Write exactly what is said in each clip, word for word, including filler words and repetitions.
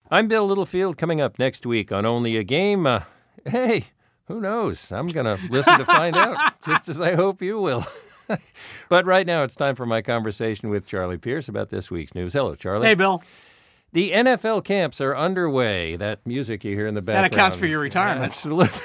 I'm Bill Littlefield. Coming up next week on Only a Game. Uh, hey, who knows? I'm going to listen to find out, just as I hope you will. But right now, it's time for my conversation with Charlie Pierce about this week's news. Hello, Charlie. Hey, Bill. The N F L camps are underway. That music you hear in the background. That accounts for your retirement. Absolutely.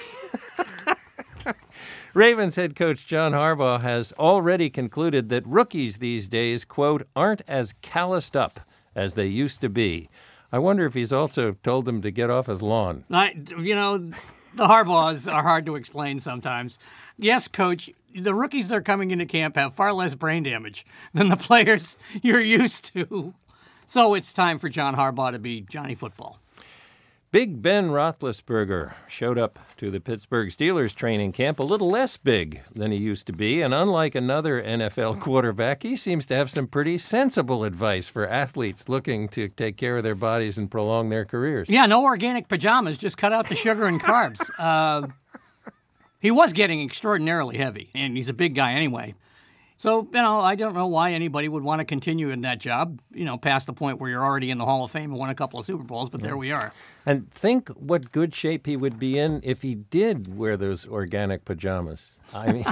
Ravens head coach John Harbaugh has already concluded that rookies these days, quote, aren't as calloused up as they used to be. I wonder if he's also told them to get off his lawn. I, you know, the Harbaughs are hard to explain sometimes. Yes, Coach, the rookies that are coming into camp have far less brain damage than the players you're used to. So it's time for John Harbaugh to be Johnny Football. Big Ben Roethlisberger showed up to the Pittsburgh Steelers training camp a little less big than he used to be, and unlike another N F L quarterback, he seems to have some pretty sensible advice for athletes looking to take care of their bodies and prolong their careers. Yeah, no organic pajamas, just cut out the sugar and carbs. Uh, he was getting extraordinarily heavy, and he's a big guy anyway. So, you know, I don't know why anybody would want to continue in that job, you know, past the point where you're already in the Hall of Fame and won a couple of Super Bowls, but there we are. And think what good shape he would be in if he did wear those organic pajamas. I mean,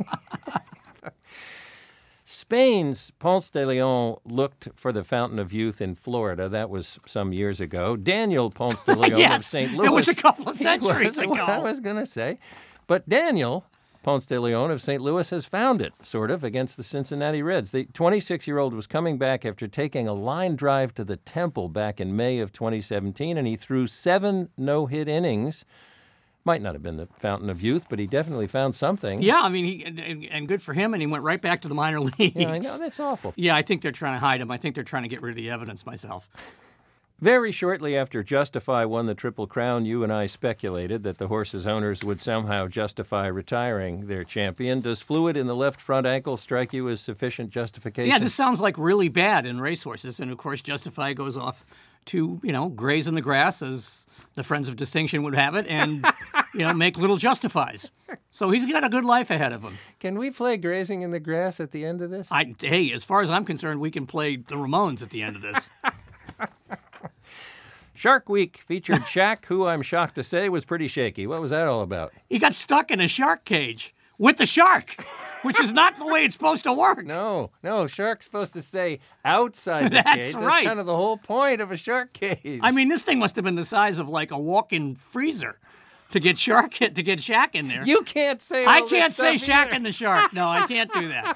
Spain's Ponce de Leon looked for the Fountain of Youth in Florida. That was some years ago. Daniel Ponce de Leon yes, of Saint Louis. It was a couple of centuries was ago. What I was going to say. But Daniel Ponce de Leon of Saint Louis has found it, sort of, against the Cincinnati Reds. The twenty-six-year-old was coming back after taking a line drive to the Temple back in May of twenty seventeen, and he threw seven no-hit innings. Might not have been the Fountain of Youth, but he definitely found something. Yeah, I mean, he and, and good for him, and he went right back to the minor leagues. Yeah, I know. That's awful. Yeah, I think they're trying to hide him. I think they're trying to get rid of the evidence myself. Very shortly after Justify won the Triple Crown, you and I speculated that the horse's owners would somehow justify retiring their champion. Does fluid in the left front ankle strike you as sufficient justification? Yeah, this sounds like really bad in racehorses. And, of course, Justify goes off to, you know, graze in the grass, as the Friends of Distinction would have it, and, you know, make little Justifies. So he's got a good life ahead of him. Can we play Grazing in the Grass at the end of this? I, hey, as far as I'm concerned, we can play the Ramones at the end of this. Shark Week featured Shaq, who I'm shocked to say was pretty shaky. What was that all about? He got stuck in a shark cage with the shark, which is not the way it's supposed to work. No, no, shark's supposed to stay outside the That's cage. right. That's kind of the whole point of a shark cage. I mean, this thing must have been the size of like a walk-in freezer to get shark to get Shaq in there. You can't say all I this can't say stuff Shaq either. and the shark. No, I can't do that.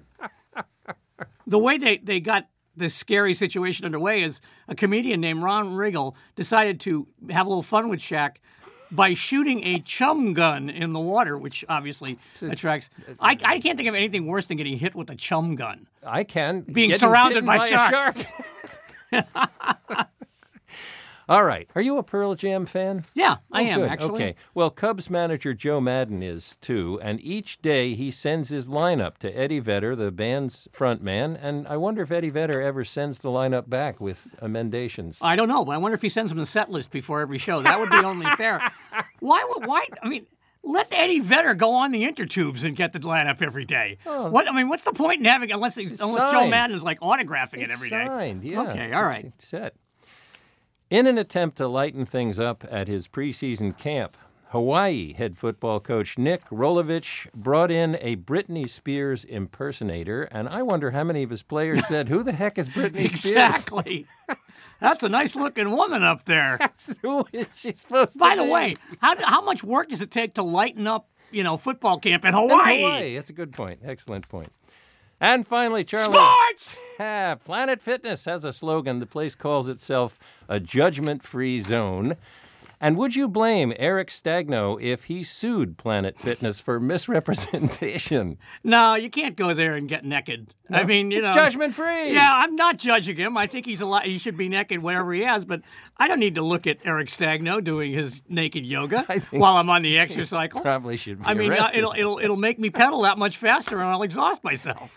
The way they, they got this scary situation underway is a comedian named Ron Riggle decided to have a little fun with Shaq by shooting a chum gun in the water, which obviously attracts. I, I can't think of anything worse than getting hit with a chum gun. I can. Being Getting surrounded bitten by by sharks. a shark. All right. Are you a Pearl Jam fan? Yeah, I Oh, am, good. actually. Okay. Well, Cubs manager Joe Madden is, too, and each day he sends his lineup to Eddie Vedder, the band's frontman, and I wonder if Eddie Vedder ever sends the lineup back with emendations. I don't know, but I wonder if he sends him the set list before every show. That would be only fair. Why would, why, I mean, let Eddie Vedder go on the intertubes and get the lineup every day. Oh. What I mean, what's the point in having, unless, he's, unless Joe signed. Madden is like autographing it It's every day? signed, yeah. Okay, all right. It's set. In an attempt to lighten things up at his preseason camp, Hawaii head football coach Nick Rolovich brought in a Britney Spears impersonator, and I wonder how many of his players said, "Who the heck is Britney Spears?" Exactly. That's a nice-looking woman up there. Who is she supposed to By the be? way, how how much work does it take to lighten up, you know, football camp in In Hawaii? Hawaii. That's a good point. Excellent point. And finally, Charlie. Sports! Ah, Planet Fitness has a slogan. The place calls itself a judgment-free zone. And would you blame Eric Stagno if he sued Planet Fitness for misrepresentation? No, you can't go there and get naked. I mean, you It's know, judgment-free. Yeah, I'm not judging him. I think he's a lot. He should be naked wherever he has. But I don't need to look at Eric Stagno doing his naked yoga I think- while I'm on the exercycle. Probably should be I mean, uh, arrested. it'll it'll it'll make me pedal that much faster, and I'll exhaust myself.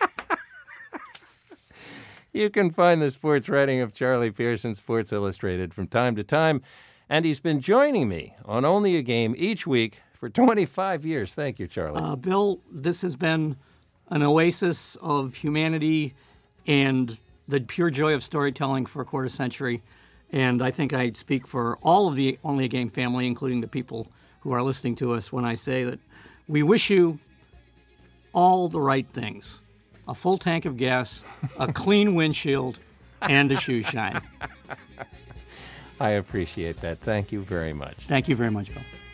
You can find the sports writing of Charlie Pierce in Sports Illustrated from time to time. And he's been joining me on Only a Game each week for twenty-five years. Thank you, Charlie. Uh, Bill, this has been an oasis of humanity and the pure joy of storytelling for a quarter century. And I think I speak for all of the Only a Game family, including the people who are listening to us, when I say that we wish you all the right things. A full tank of gas, a clean windshield, and a shoe shine. I appreciate that. Thank you very much. Thank you very much, Bill.